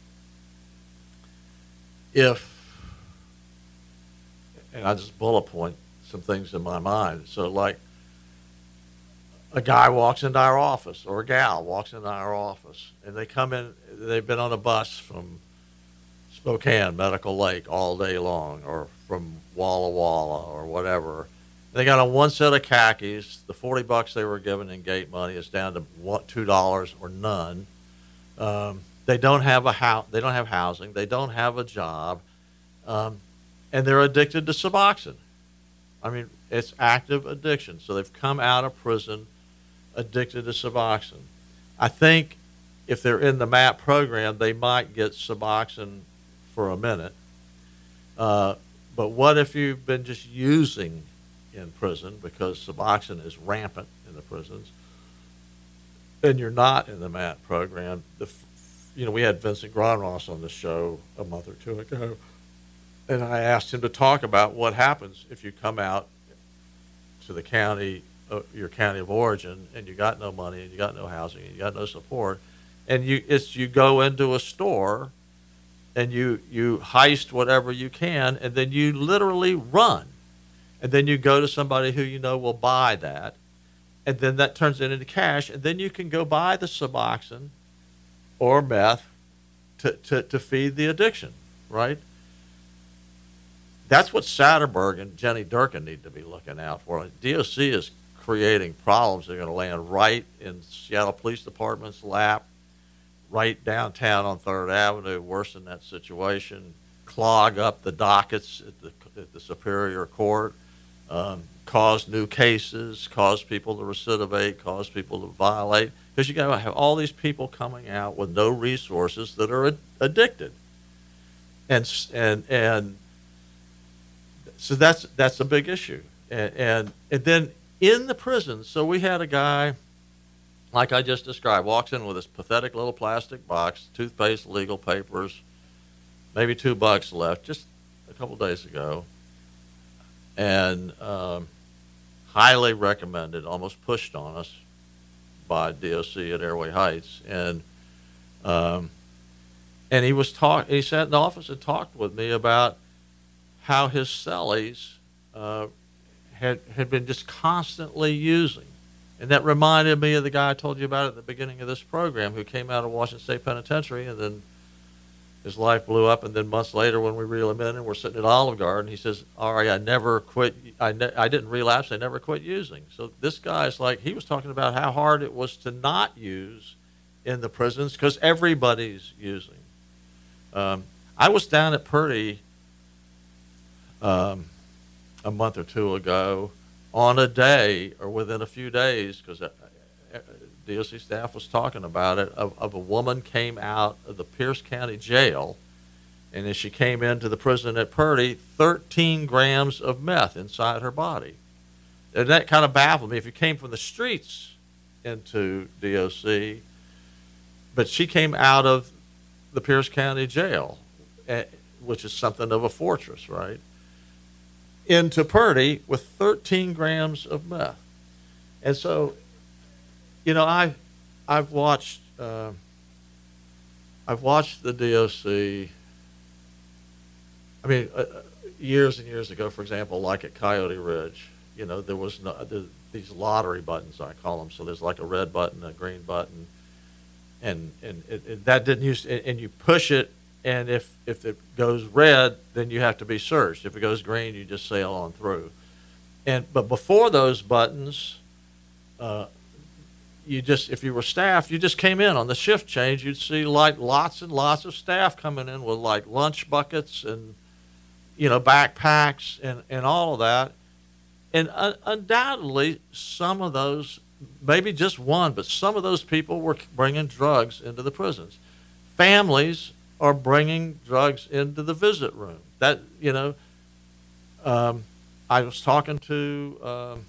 if, and I just bullet point some things in my mind. So like, a guy walks into our office or a gal walks into our office and they come in, they've been on a bus from Spokane, Medical Lake all day long, or from Walla Walla or whatever. They got on one set of khakis. The forty bucks they were given in gate money is down to one, two dollars or none. Um, they don't have a house. They don't have housing. They don't have a job, um, and they're addicted to Suboxone. I mean, it's active addiction. So they've come out of prison addicted to Suboxone. I think if they're in the MAP program, they might get Suboxone for a minute. Uh, but what if you've been just using in prison, because Suboxone is rampant in the prisons, and you're not in the MAP program? The, you know, we had Vincent Gronross on the show a month or two ago, and I asked him to talk about what happens if you come out to the county, uh, your county of origin, and you got no money, and you got no housing, and you got no support, and you it's you go into a store, and you you heist whatever you can, and then you literally run, and then you go to somebody who you know will buy that, and then that turns it into cash, and then you can go buy the Suboxone or meth to, to, to feed the addiction, right? That's what Satterberg and Jenny Durkin need to be looking out for. D O C is creating problems that are going to land right in Seattle Police Department's lap, right downtown on Third Avenue, worsen that situation, clog up the dockets at the, at the Superior Court, um, cause new cases, cause people to recidivate, cause people to violate, because you got to have all these people coming out with no resources that are ad- addicted, and and and so that's that's a big issue, and, and and then in the prisons, so we had a guy, like I just described, walks in with this pathetic little plastic box, toothpaste, legal papers, maybe two bucks left, just a couple days ago, and um, highly recommended, almost pushed on us by D O C at Airway Heights, and um, and he was talk. He sat in the office and talked with me about how his cellies uh, had had been just constantly using. And that reminded me of the guy I told you about at the beginning of this program, who came out of Washington State Penitentiary, and then his life blew up. And then months later, when we reel him in and we're sitting at Olive Garden, he says, "Ari, I never quit. I, ne- I didn't relapse. I never quit using." So this guy's like, he was talking about how hard it was to not use in the prisons because everybody's using. Um, I was down at Purdy um, a month or two ago, on a day or within a few days, because D O C staff was talking about it, of, of a woman came out of the Pierce County Jail, and as she came into the prison at Purdy, thirteen grams of meth inside her body. And that kind of baffled me. If you came from the streets into D O C, but she came out of the Pierce County Jail, which is something of a fortress, right, into Purdy with thirteen grams of meth. And so, you know, I, I've watched, uh, I've watched the D O C. I mean, uh, years and years ago, for example, like at Coyote Ridge, you know, there was no, the, these lottery buttons, I call them. So there's like a red button, a green button, and and it, it, that didn't use, and, and you push it. And if, if it goes red, then you have to be searched. If it goes green, you just sail on through. And but before those buttons, uh, you just if you were staff, you just came in on the shift change. You'd see like lots and lots of staff coming in with like lunch buckets and you know backpacks and, and all of that. And uh, undoubtedly, some of those, maybe just one, but some of those people were bringing drugs into the prisons. Families are bringing drugs into the visit room. That, you know, um, I was talking to um,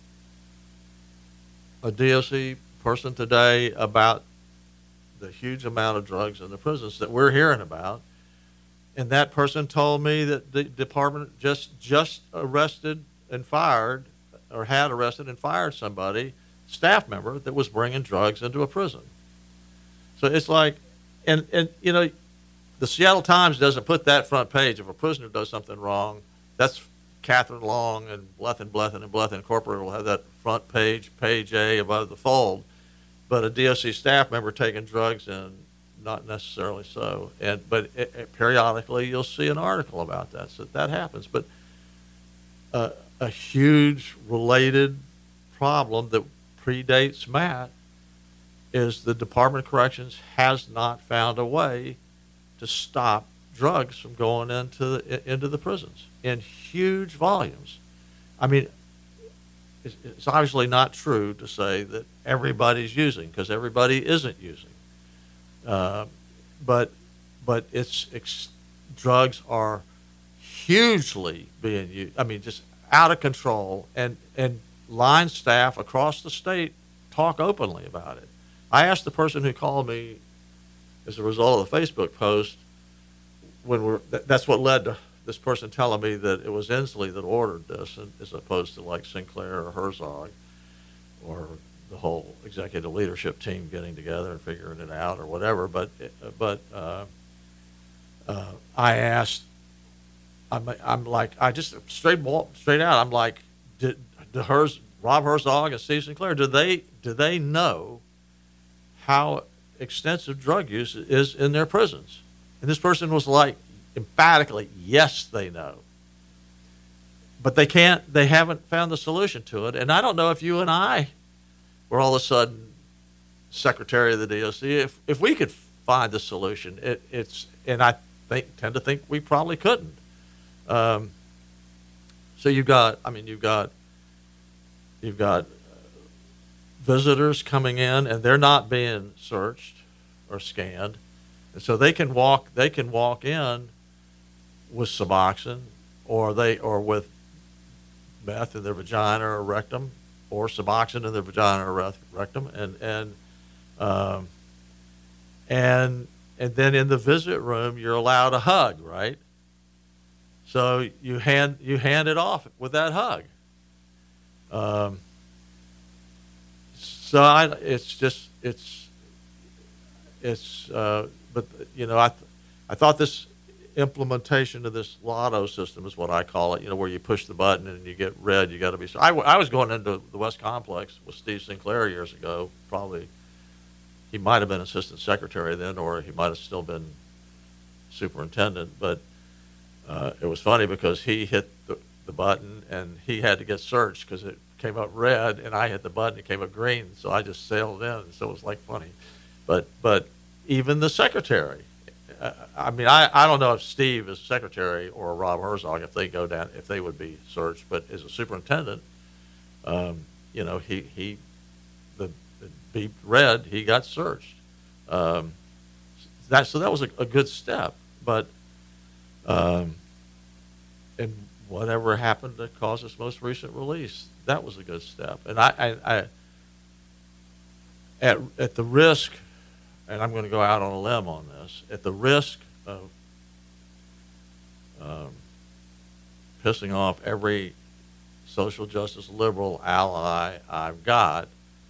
a D O C person today about the huge amount of drugs in the prisons that we're hearing about. And that person told me that the department just, just arrested and fired, or had arrested and fired somebody staff member that was bringing drugs into a prison. So it's like, and, and you know, the Seattle Times doesn't put that front page. If a prisoner does something wrong, that's Catherine Long and Blethyn, Blethyn, and Blethyn Incorporated will have that front page, page A above the fold. But a D O C staff member taking drugs in, not necessarily so. And but it, it, periodically you'll see an article about that. So that happens. But uh, a huge related problem that predates Matt is the Department of Corrections has not found a way to stop drugs from going into the, into the prisons in huge volumes. I mean, it's, it's obviously not true to say that everybody's using, because everybody isn't using. Uh, but but it's, it's drugs are hugely being used. I mean, just out of control, and and line staff across the state talk openly about it. I asked the person who called me as a result of the Facebook post, when we're, that, that's what led to this person telling me that it was Inslee that ordered this, and, as opposed to like Sinclair or Herzog or the whole executive leadership team getting together and figuring it out or whatever. But but uh, uh, I asked, I'm, I'm like, I just straight straight out, I'm like, did, did Herz, Rob Herzog and Steve Sinclair, do they do they know how extensive drug use is in their prisons? And this person was like, emphatically, yes, they know. But they can't, they haven't found the solution to it. And I don't know if you and I were all of a sudden secretary of the D O C, if, if we could find the solution, it, it's, and I think, tend to think we probably couldn't. Um, so you've got, I mean, you've got, you've got visitors coming in and they're not being searched or scanned. And so they can walk, they can walk in with Suboxone, or they, or with meth in their vagina or rectum, or Suboxone in their vagina or rectum, and and um, and and then in the visit room you're allowed a hug, right? So you hand you hand it off with that hug. Um, so I, it's just it's it's. Uh, But, you know, I th- I thought this implementation of this lotto system is what I call it, you know, where you push the button and you get red, you got to be. So I, w- I was going into the West Complex with Steve Sinclair years ago. Probably he might have been assistant secretary then, or he might have still been superintendent. But uh, it was funny because he hit the, the button and he had to get searched because it came up red, and I hit the button, it came up green. So I just sailed in. So it was like funny. But, but, even the secretary. Uh, I mean, I, I don't know if Steve is secretary or Rob Herzog, if they go down, if they would be searched, but as a superintendent, um, you know, he, he the, the beep red, he got searched. Um, that, so that was a, a good step, but, um, and whatever happened to cause this most recent release, that was a good step. And I, I, I at, at the risk, and I'm going to go out on a limb on this, at the risk of um, pissing off every social justice liberal ally I've got,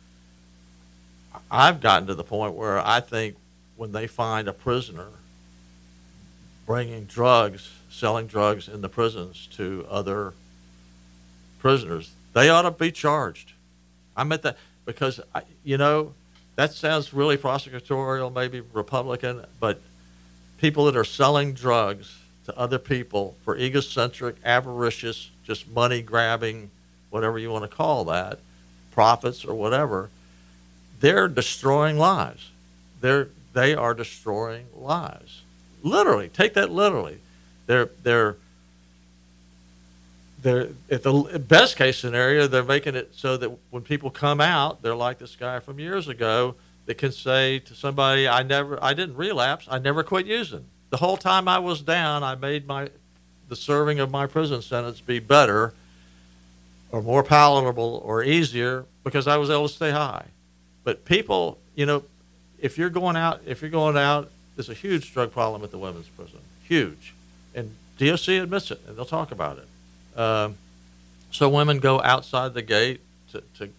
I've gotten to the point where I think when they find a prisoner bringing drugs, selling drugs in the prisons to other prisoners, they ought to be charged. I'm at that, because, I, you know, that sounds really prosecutorial, maybe Republican, but people that are selling drugs to other people for egocentric, avaricious, just money grabbing, whatever you want to call that, profits or whatever, they're destroying lives. They're, they are destroying lives. Literally, take that literally. They're, they're, They're, at the best case scenario, they're making it so that when people come out, they're like this guy from years ago that can say to somebody, I never, I didn't relapse. I never quit using. The whole time I was down, I made my, the serving of my prison sentence be better or more palatable or easier because I was able to stay high. But people, you know, if you're going out, if you're going out, there's a huge drug problem at the women's prison. Huge. And D O C admits it, and they'll talk about it. Um, so women go outside the gate to, to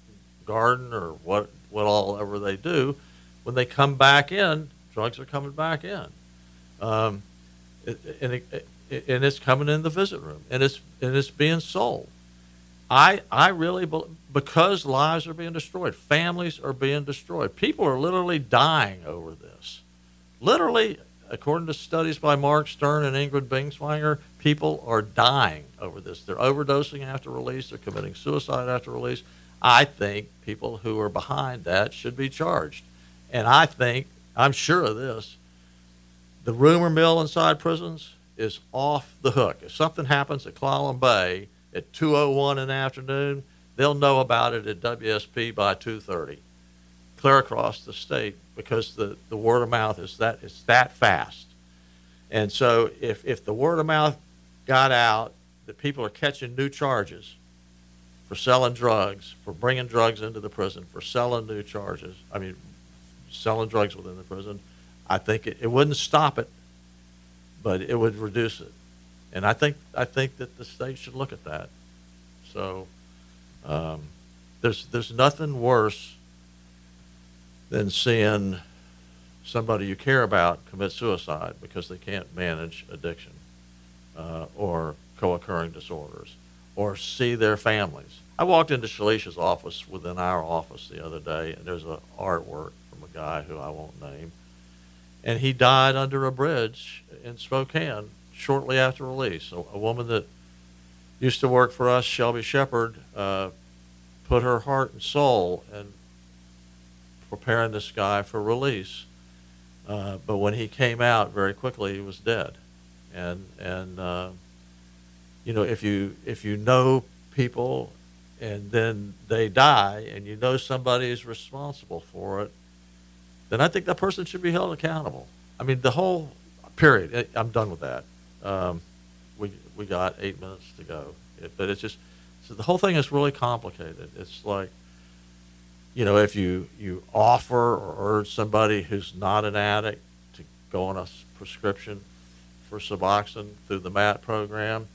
garden or what, what all ever they do, when they come back in, drugs are coming back in. Um, it, and, it, it, and it's coming in the visit room, and it's, and it's being sold. I, I really, bel- because lives are being destroyed, families are being destroyed. People are literally dying over this. Literally, according to studies by Mark Stern and Ingrid Bingswanger, people are dying over this. They're overdosing after release. They're committing suicide after release. I think people who are behind that should be charged. And I think, I'm sure of this, the rumor mill inside prisons is off the hook. If something happens at Clallam Bay at two oh one in the afternoon, they'll know about it at W S P by two thirty, clear across the state, because the, the word of mouth is that, it's that fast. And so if, if the word of mouth got out that people are catching new charges for selling drugs, for bringing drugs into the prison, for selling new charges, I mean, selling drugs within the prison, I think it, it wouldn't stop it, but it would reduce it. And I think, I think that the state should look at that. So um, there's, there's nothing worse than seeing somebody you care about commit suicide because they can't manage addiction uh, or co-occurring disorders, or see their families. I walked into Shalisha's office within our office the other day, and there's an artwork from a guy who I won't name, and he died under a bridge in Spokane shortly after release. So a woman that used to work for us, Shelby Shepard, uh, put her heart and soul in preparing this guy for release. Uh, but when he came out, very quickly he was dead. And and uh, you know, if you if you know people and then they die, and you know somebody is responsible for it, then I think that person should be held accountable. I mean, the whole period. I'm done with that. Um, we we got eight minutes to go, it, but it's just so the whole thing is really complicated. It's like, you know, if you, you offer or urge somebody who's not an addict to go on a prescription for Suboxone through the M A T program,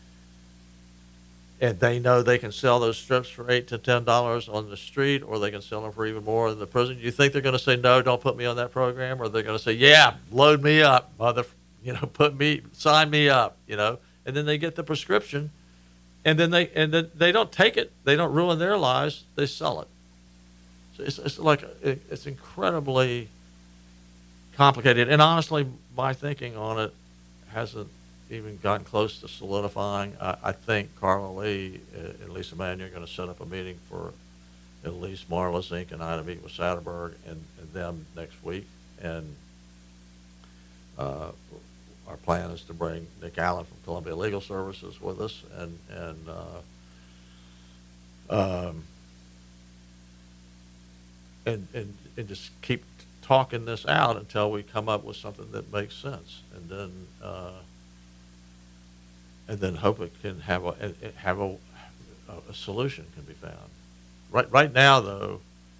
and they know they can sell those strips for eight to ten dollars on the street, or they can sell them for even more in the prison, you think they're going to say, no, don't put me on that program? Or they're going to say, yeah, load me up, mother, you know, put me, sign me up, you know? And then they get the prescription, and then they, and then they don't take it. They don't ruin their lives. They sell it. So it's, it's like, it, it's incredibly complicated. And honestly, my thinking on it hasn't even gotten close to solidifying. I, I think Carla Lee and Lisa Mann are going to set up a meeting for at least Marlis Incorporated and I to meet with Satterberg and, and them next week. And uh, our plan is to bring Nick Allen from Columbia Legal Services with us, and and uh, um, and, and and just keep talking this out until we come up with something that makes sense, and then uh, and then hope it can have a have a, a solution can be found. Right right now, though,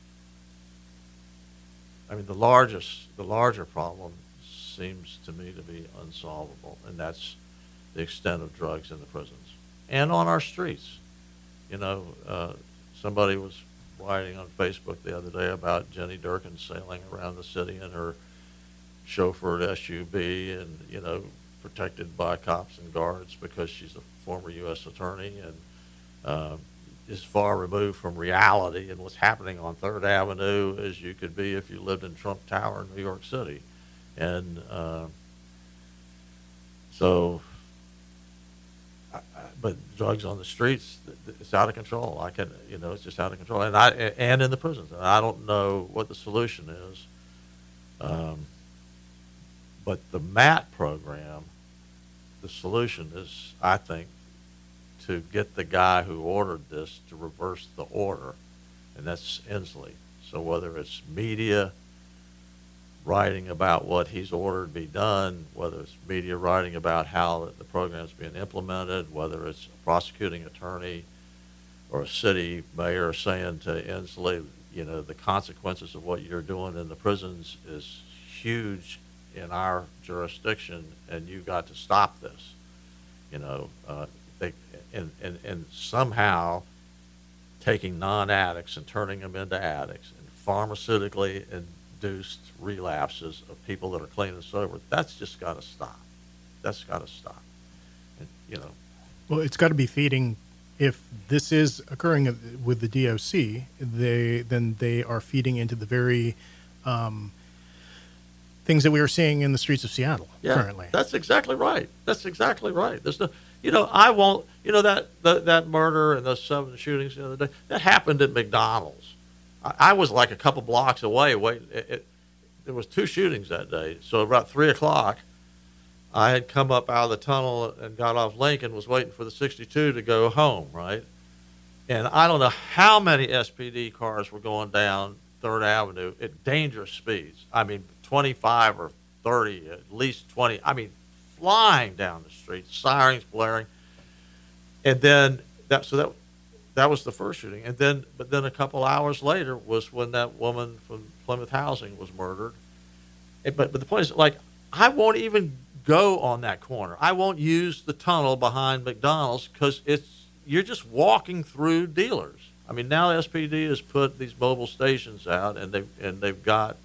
I mean the largest the larger problem seems to me to be unsolvable, and that's the extent of drugs in the prisons and on our streets. You know, uh, somebody was writing on Facebook the other day about Jenny Durkin sailing around the city in her chauffeured S U V and, you know, protected by cops and guards because she's a former U S attorney and uh, is far removed from reality and what's happening on Third Avenue as you could be if you lived in Trump Tower in New York City. And uh, so, I, I, but drugs on the streets, it's out of control. I can, you know, it's just out of control. And I, and in the prisons, and I don't know what the solution is. Um, but the M A T program, the solution is, I think, to get the guy who ordered this to reverse the order, and that's Inslee. So whether it's media writing about what he's ordered be done, whether it's media writing about how the program's being implemented, whether it's a prosecuting attorney or a city mayor saying to Inslee, you know, the consequences of what you're doing in the prisons is huge in our jurisdiction, and you got to stop this. You know, uh, they, and, and, and somehow taking non-addicts and turning them into addicts, and pharmaceutically induced relapses of people that are clean and sober. That's just got to stop. That's got to stop. And, you know, Well, it's got to be feeding. If this is occurring with the D O C, they then they are feeding into the very um, things that we are seeing in the streets of Seattle yeah, currently. That's exactly right. That's exactly right. There's no, you know, I won't, you know, that that, that murder and those seven shootings the other day, that happened at McDonald's. I, I was like a couple blocks away. Wait, it, it, there was two shootings that day. So about three o'clock, I had come up out of the tunnel and got off Lincoln, was waiting for the sixty-two to go home, right? And I don't know how many S P D cars were going down Third Avenue at dangerous speeds. I mean, twenty-five or thirty, at least twenty. I mean, flying down the street, sirens blaring. And then that, so that, that was the first shooting. And then, but then a couple hours later was when that woman from Plymouth Housing was murdered. And, but, but the point is, like, I won't even go on that corner. I won't use the tunnel behind McDonald's because it's, you're just walking through dealers. I mean, now S P D has put these mobile stations out, and they've and they've got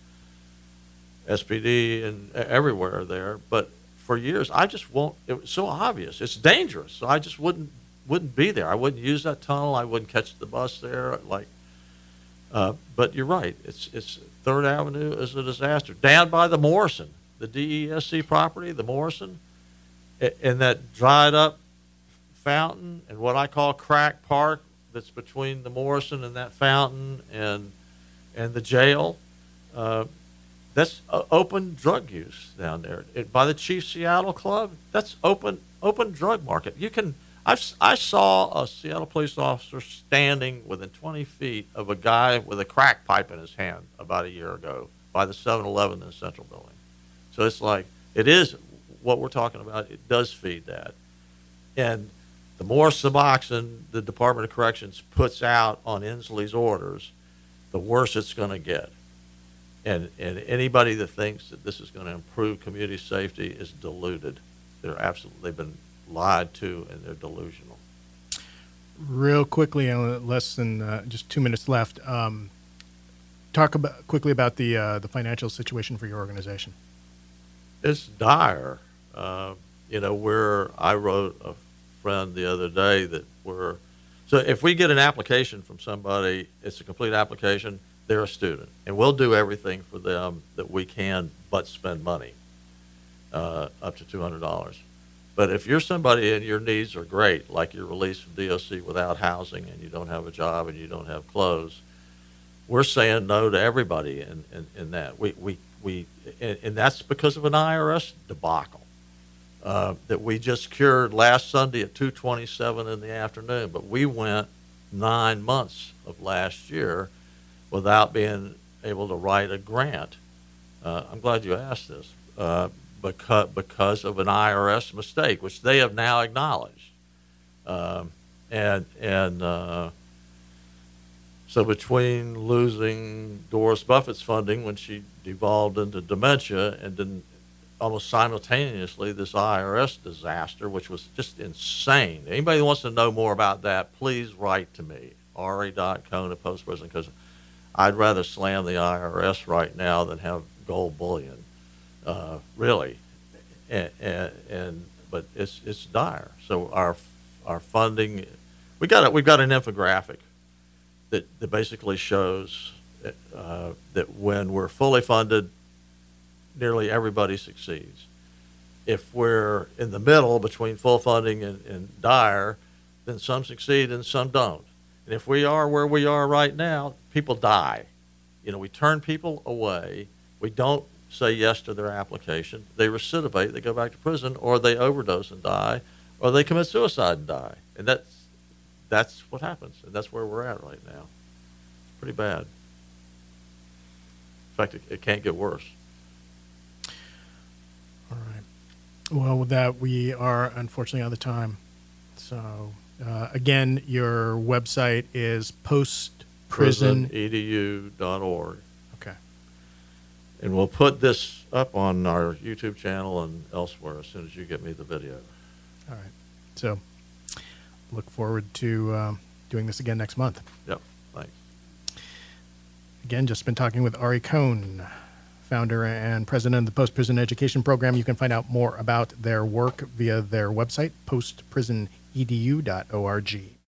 S P D and everywhere there. But for years, I just won't. It was so obvious. It's dangerous. So I just wouldn't wouldn't be there. I wouldn't use that tunnel. I wouldn't catch the bus there. Like, uh, but you're right. It's it's Third Avenue is a disaster. Down by the Morrison, the D E S C property, the Morrison, and that dried up fountain and what I call Crack Park that's between the Morrison and that fountain and and the jail. Uh, that's uh, open drug use down there. It, by the Chief Seattle Club, that's open open drug market. You can. I've, I saw a Seattle police officer standing within twenty feet of a guy with a crack pipe in his hand about a year ago by the seven eleven in the Central Building. So it's like, it is what we're talking about. It does feed that. And the more Suboxone the Department of Corrections puts out on Inslee's orders, the worse it's going to get. And and anybody that thinks that this is going to improve community safety is deluded. They're absolutely, they've been lied to, and they're delusional. Real quickly, uh, less than uh, just two minutes left. Um, talk about quickly about the uh, the financial situation for your organization. It's dire. Uh, you know, we're, I wrote a friend the other day that we're, so if we get an application from somebody, it's a complete application, they're a student. And we'll do everything for them that we can but spend money, uh, up to two hundred dollars. But if you're somebody and your needs are great, like you're released from D O C without housing and you don't have a job and you don't have clothes, we're saying no to everybody in, in, in that. We, we, we, and, and that's because of an I R S debacle uh, that we just cured last Sunday at two twenty-seven in the afternoon. But we went nine months of last year without being able to write a grant. Uh, I'm glad you asked this. Uh, because, because of an I R S mistake, which they have now acknowledged. Um, and and uh, so between losing Doris Buffett's funding when she devolved into dementia, and then almost simultaneously this I R S disaster, which was just insane. Anybody who wants to know more about that, please write to me, ari dot cohn at post president, because I'd rather slam the I R S right now than have gold bullion. Uh, really, and, and, and but it's it's dire. So our our funding, we got a, we've got an infographic that that basically shows uh, that when we're fully funded, nearly everybody succeeds. If we're in the middle between full funding and, and dire, then some succeed and some don't. And if we are where we are right now, people die. You know, we turn people away. We don't say yes to their application. They recidivate, they go back to prison, or they overdose and die, or they commit suicide and die. And that's that's what happens, and that's where we're at right now. It's pretty bad. In fact, it, it can't get worse. All right. Well, with that, we are unfortunately out of time. So, uh, again, your website is post prison edu dot org. Okay. And we'll put this up on our YouTube channel and elsewhere as soon as you get me the video. All right. So, look forward to um, doing this again next month. Yep. Thanks. Again, just been talking with Ari Cohn, founder and president of the Post Prison Education Program. You can find out more about their work via their website, post prison e d u dot org.